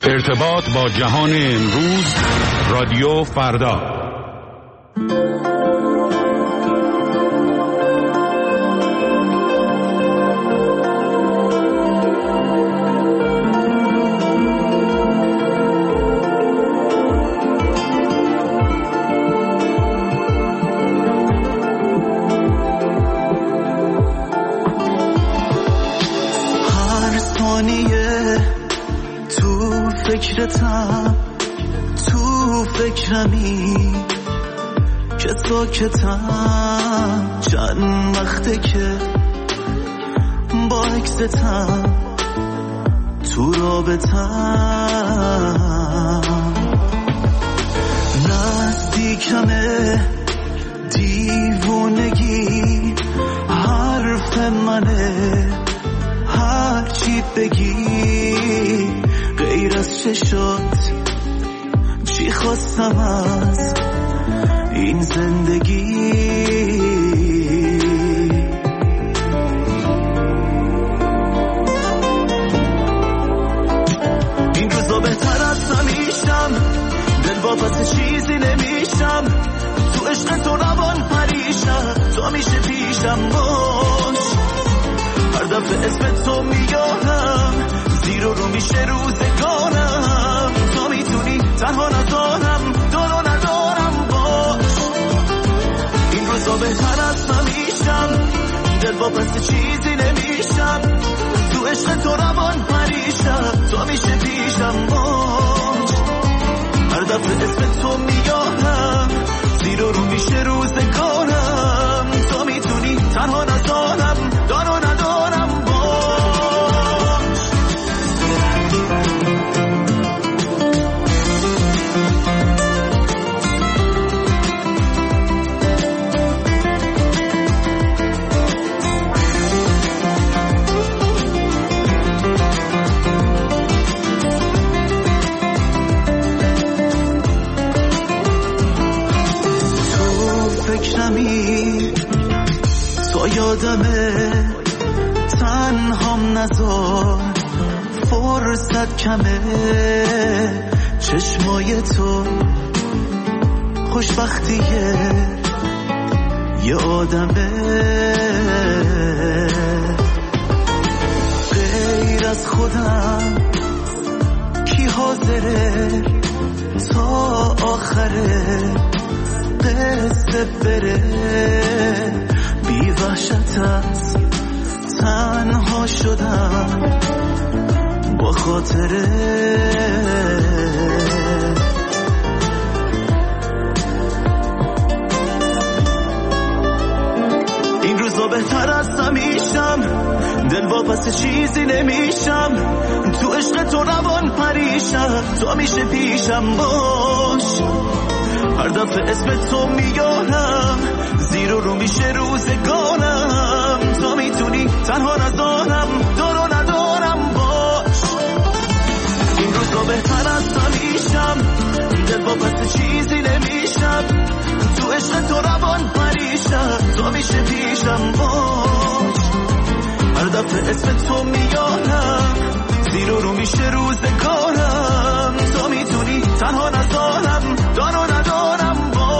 ارتباط با جهان امروز، رادیو فردا. تو فکرمی که ساکتم، چند وقته که با عکستم تو رابطم، نزدیکمه دیوونگی، حرف منه هرچی بگی، غیر از چشات چی خواستم از این زندگی. این روزا بهتر از همیشم، دل واپس چیزی نمیشم، تو عشق تو روان پریشم، تو همیشه پیشم باش، هر دفعه اسم تو میارم، زیر و رو میشه روزگارم، تو میتونی تنها ندارم، دارو ندارم باش. این روزا بهتر از همیشم، دل واپس چیزی نمیشم، تو عشق تو روان پریشم، تو میشه پیشم باش، هر دفعه اسم تو میارم، زیر و رو میشه روزگارم، تو میتونی تنها ندارم، دارو ندارم باش. تو یادمه تنهام نذار، فرصت کمه، چشمای تو خوشبختیه یه آدمه، غیر از خودم کی حاضره تا آخره قصه بره، بی وحشت از تنها شدم با خاطره. این روزا بهتر از همیشم، دل واپس چیزی نمیشم، تو عشق تو روان پریشم، تو میشه پیشم باش، هر دفعه اسم تو میارم، زیر و رو میشه روزگارم، تو میتونی تنها نذارم، دارو ندارم باش. این روزا بهتر از همیشم، دل واپس چیزی نمیشم، تو عشق تو روان پریشم، تو میشه پیشم باش، هر دفعه اسم تو میارم، زیر و رو میشه روزگارم، تو میتونی تنها نذارم، دارو ندارم باش.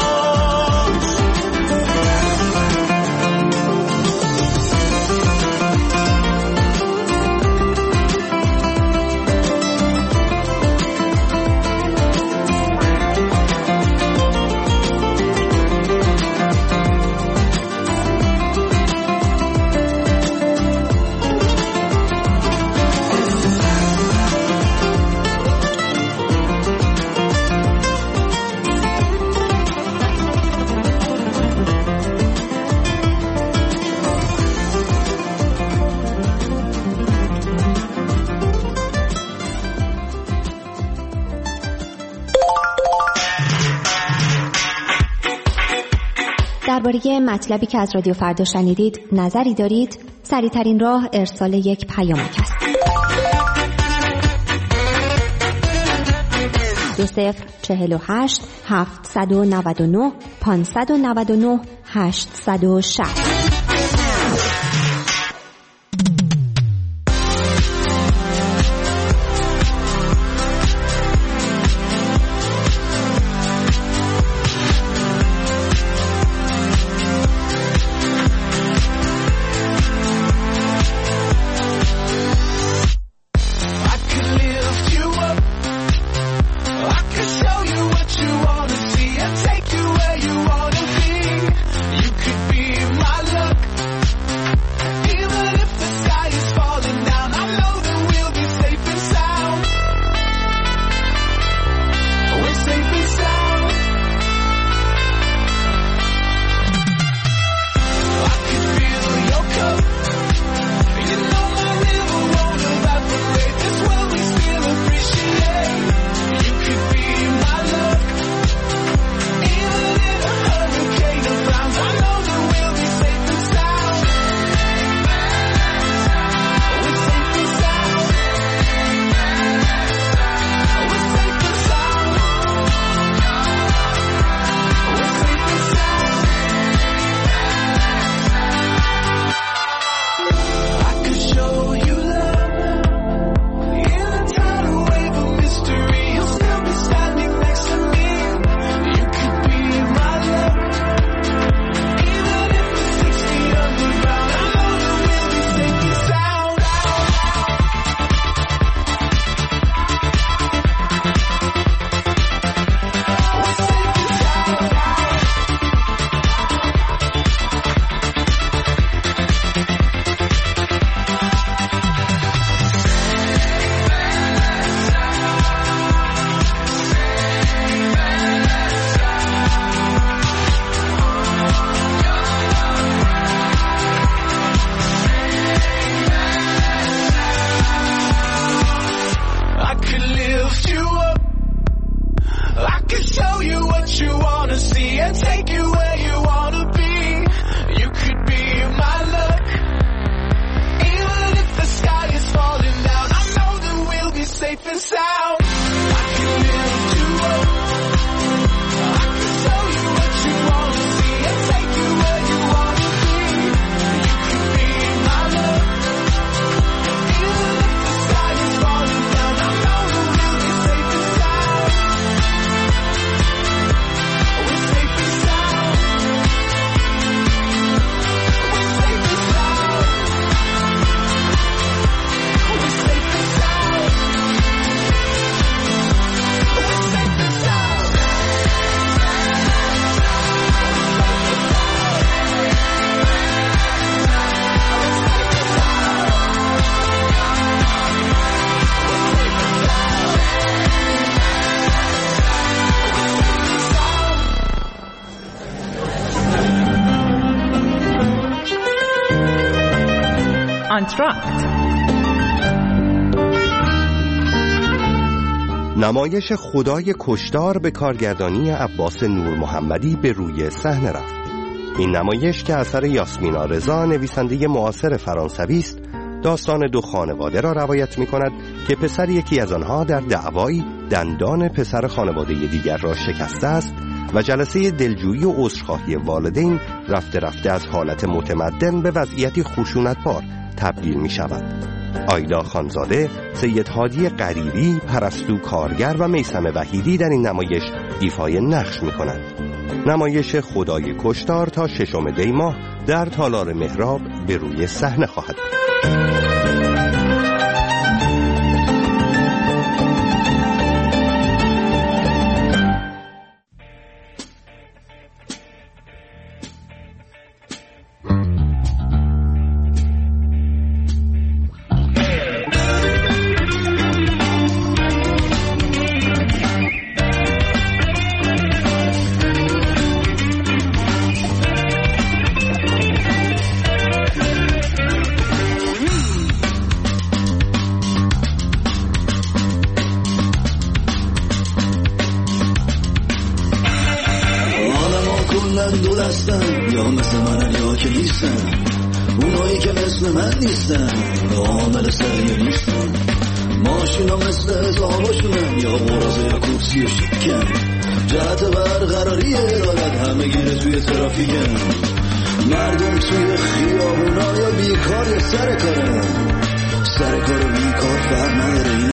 درباره مطلبی که از رادیو فردا شنیدید نظری دارید؟ سریع‌ترین راه ارسال یک پیامک است. 2048 799 599 860. safe and sound. I can lift you up. I can show you what you want to see and take you where you want to be. You can be my love. Even if the sky is falling down, I know that we'll be safe and sound. We're safe and sound. We're safe and sound. We're safe and sound. We're safe and sound. آنتراکت. نمایش خدای کشتار به کارگردانی عباس نور محمدی به روی صحنه رفت. این نمایش که اثر یاسمینا رضا نویسنده معاصر فرانسوی است، داستان دو خانواده را روایت می کند که پسر یکی از آنها در دعوایی دندان پسر خانواده دیگر را شکسته است و جلسه دلجویی و عذرخواهی والدین رفته رفته از حالت متمدن به وضعیتی خشونتبار تبدیل می شود. آیدا خانزاده، سید هادی قریبی، پرستو کارگر و میثم وحیدی در این نمایش ایفای نقش می کنند. نمایش خدای کشتار تا 6 دی ماه در تالار مهراب به روی صحنه خواهد بود. دو دستن یا مثل منن یا که نیستن، اونایی که مثل من نیستن عامل سریع نیستن، ماشینا مثل حساباشونن یا قرازه یا کوبسی و شکن، جهت برقراری عدالت همه گیره توی ترافیکن، مردم توی خیابونا یا بیکار یا سر کارن، سر کار و بیکار فرق نداره.